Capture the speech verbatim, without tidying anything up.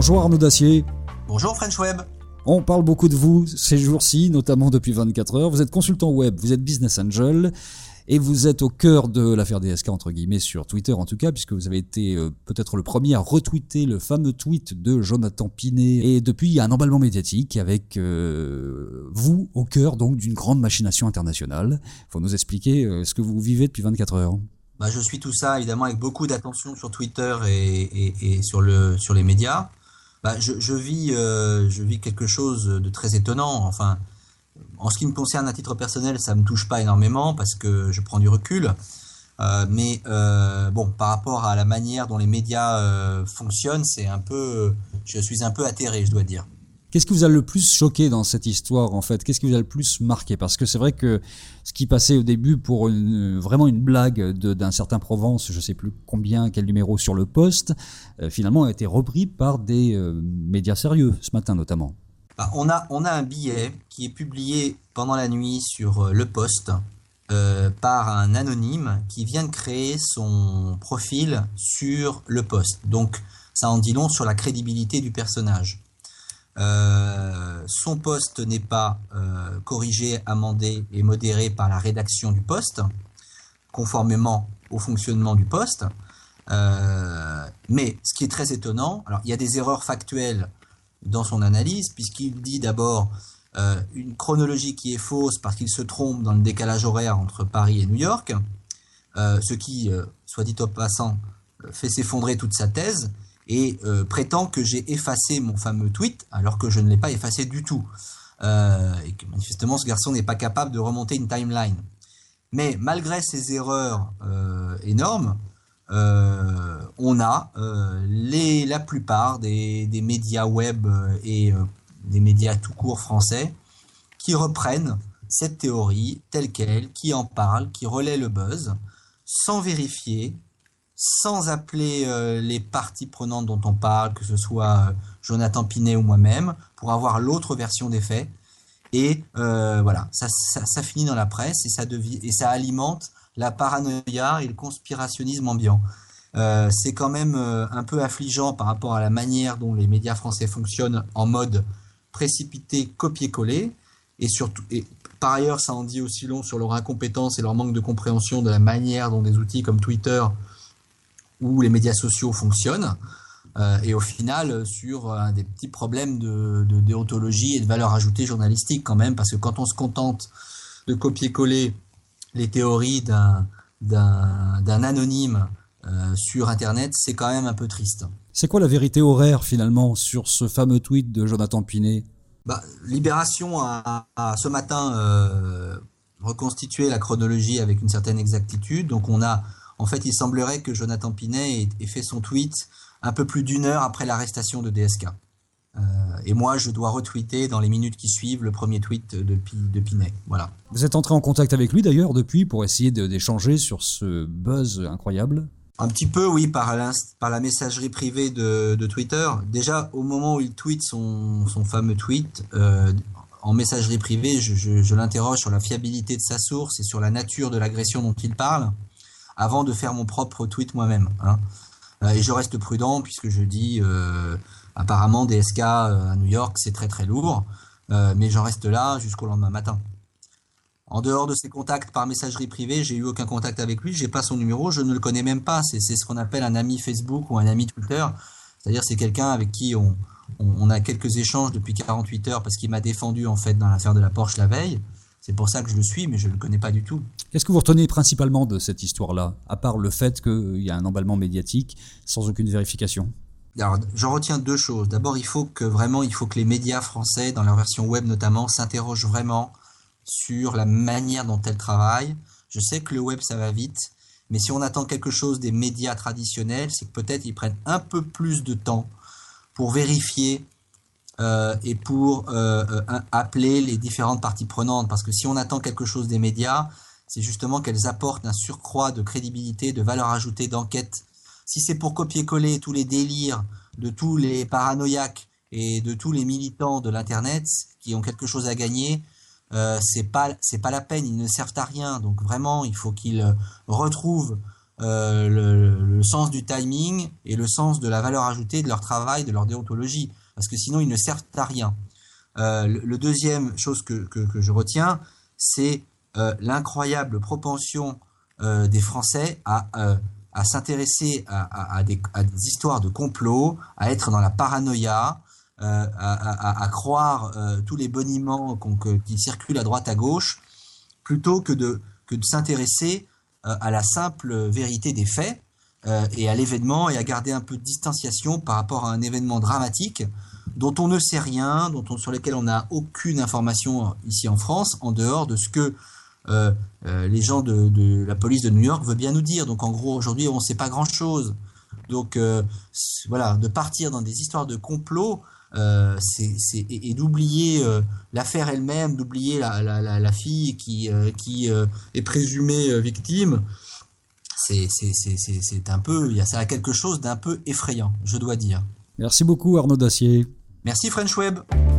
Bonjour Arnaud Dacier. Bonjour French Web. On parle beaucoup de vous ces jours-ci, notamment depuis vingt-quatre heures. Vous êtes consultant web, vous êtes business angel et vous êtes au cœur de l'affaire D S K, entre guillemets, sur Twitter en tout cas, puisque vous avez été euh, peut-être le premier à retweeter le fameux tweet de Jonathan Pinet. Et depuis, il y a un emballement médiatique avec euh, vous au cœur donc d'une grande machination internationale. Il faut nous expliquer euh, ce que vous vivez depuis vingt-quatre heures. Bah, je suis tout ça évidemment avec beaucoup d'attention sur Twitter et, et, et sur, le, sur les médias. Bah, je, je, vis, euh, je vis quelque chose de très étonnant. Enfin, en ce qui me concerne à titre personnel, ça me touche pas énormément parce que je prends du recul. Euh, mais euh, bon, par rapport à la manière dont les médias euh, fonctionnent, c'est un peu, je suis un peu atterré, je dois dire. Qu'est-ce qui vous a le plus choqué dans cette histoire en fait ? Qu'est-ce qui vous a le plus marqué ? Parce que c'est vrai que ce qui passait au début pour une, vraiment une blague de, d'un certain Provence, je ne sais plus combien, quel numéro sur le poste, euh, finalement a été repris par des euh, médias sérieux, ce matin notamment. Bah, on a, on a un billet qui est publié pendant la nuit sur euh, le poste euh, par un anonyme qui vient de créer son profil sur le poste. Donc ça en dit long sur la crédibilité du personnage. Euh, son poste n'est pas euh, corrigé, amendé et modéré par la rédaction du poste, conformément au fonctionnement du poste. Euh, mais ce qui est très étonnant, alors il y a des erreurs factuelles dans son analyse, puisqu'il dit d'abord euh, une chronologie qui est fausse parce qu'il se trompe dans le décalage horaire entre Paris et New York, euh, ce qui, euh, soit dit au passant, fait s'effondrer toute sa thèse. Et euh, prétend que j'ai effacé mon fameux tweet alors que je ne l'ai pas effacé du tout. Euh, et que manifestement ce garçon n'est pas capable de remonter une timeline. Mais malgré ces erreurs euh, énormes, euh, on a euh, les, la plupart des, des médias web et euh, des médias tout court français qui reprennent cette théorie telle qu'elle, qui en parlent, qui relaient le buzz, sans vérifier, sans appeler euh, les parties prenantes dont on parle, que ce soit euh, Jonathan Pinet ou moi-même, pour avoir l'autre version des faits. Et euh, voilà, ça, ça, ça finit dans la presse et ça, devient, et ça alimente la paranoïa et le conspirationnisme ambiant. Euh, c'est quand même euh, un peu affligeant par rapport à la manière dont les médias français fonctionnent en mode précipité, copier-coller. Et surtout, et par ailleurs, ça en dit aussi long sur leur incompétence et leur manque de compréhension de la manière dont des outils comme Twitter où les médias sociaux fonctionnent, euh, et au final sur euh, des petits problèmes de, de déontologie et de valeur ajoutée journalistique quand même, parce que quand on se contente de copier-coller les théories d'un, d'un, d'un anonyme euh, sur Internet, c'est quand même un peu triste. C'est quoi la vérité horaire finalement sur ce fameux tweet de Jonathan Pinet ? Bah, Libération a, a ce matin euh, reconstitué la chronologie avec une certaine exactitude, donc on a En fait, il semblerait que Jonathan Pinet ait fait son tweet un peu plus d'une heure après l'arrestation de D S K. Euh, et moi, je dois retweeter dans les minutes qui suivent le premier tweet de, de Pinet. Voilà. Vous êtes entré en contact avec lui d'ailleurs depuis pour essayer de, d'échanger sur ce buzz incroyable ? Un petit peu, oui, par, par la messagerie privée de, de Twitter. Déjà, au moment où il tweet son, son fameux tweet, euh, en messagerie privée, je, je, je l'interroge sur la fiabilité de sa source et sur la nature de l'agression dont il parle, avant de faire mon propre tweet moi-même. Hein. Euh, et je reste prudent puisque je dis, euh, apparemment, D S K euh, à New York, c'est très très lourd, euh, mais j'en reste là jusqu'au lendemain matin. En dehors de ces contacts par messagerie privée, j'ai eu aucun contact avec lui, j'ai pas son numéro, je ne le connais même pas. C'est, c'est ce qu'on appelle un ami Facebook ou un ami Twitter. C'est-à-dire c'est quelqu'un avec qui on, on, on a quelques échanges depuis quarante-huit heures parce qu'il m'a défendu en fait dans l'affaire de la Porsche la veille. C'est pour ça que je le suis, mais je ne le connais pas du tout. Qu'est-ce que vous retenez principalement de cette histoire-là, à part le fait qu'il y a un emballement médiatique sans aucune vérification ? Alors, j'en retiens deux choses. D'abord, il faut que vraiment, il faut que les médias français, dans leur version web notamment, s'interrogent vraiment sur la manière dont elles travaillent. Je sais que le web, ça va vite, mais si on attend quelque chose des médias traditionnels, c'est que peut-être ils prennent un peu plus de temps pour vérifier Euh, et pour euh, euh, appeler les différentes parties prenantes. Parce que si on attend quelque chose des médias, c'est justement qu'elles apportent un surcroît de crédibilité, de valeur ajoutée, d'enquête. Si c'est pour copier-coller tous les délires de tous les paranoïaques et de tous les militants de l'Internet qui ont quelque chose à gagner, euh, c'est pas, c'est pas la peine, ils ne servent à rien. Donc vraiment, il faut qu'ils retrouvent euh, le, le le sens du timing et le sens de la valeur ajoutée de leur travail, de leur déontologie, parce que sinon ils ne servent à rien. Euh, le, le deuxième chose que, que, que je retiens, c'est euh, l'incroyable propension euh, des Français à, euh, à s'intéresser à, à, à, des, à des histoires de complot, à être dans la paranoïa, euh, à, à, à croire euh, tous les boniments qu'on, que, qui circulent à droite à gauche, plutôt que de, que de s'intéresser euh, à la simple vérité des faits euh, et à l'événement, et à garder un peu de distanciation par rapport à un événement dramatique dont on ne sait rien, dont on, sur lesquels on n'a aucune information ici en France, en dehors de ce que euh, euh, les gens de, de la police de New York veulent bien nous dire. Donc en gros, aujourd'hui, on ne sait pas grand-chose. Donc euh, voilà, de partir dans des histoires de complot, euh, c'est, c'est, et, et d'oublier euh, l'affaire elle-même, d'oublier la, la, la, la fille qui, euh, qui euh, est présumée euh, victime, c'est, c'est, c'est, c'est, c'est un peu, il y a ça a quelque chose d'un peu effrayant, je dois dire. Merci beaucoup Arnaud Dacier. Merci French Web.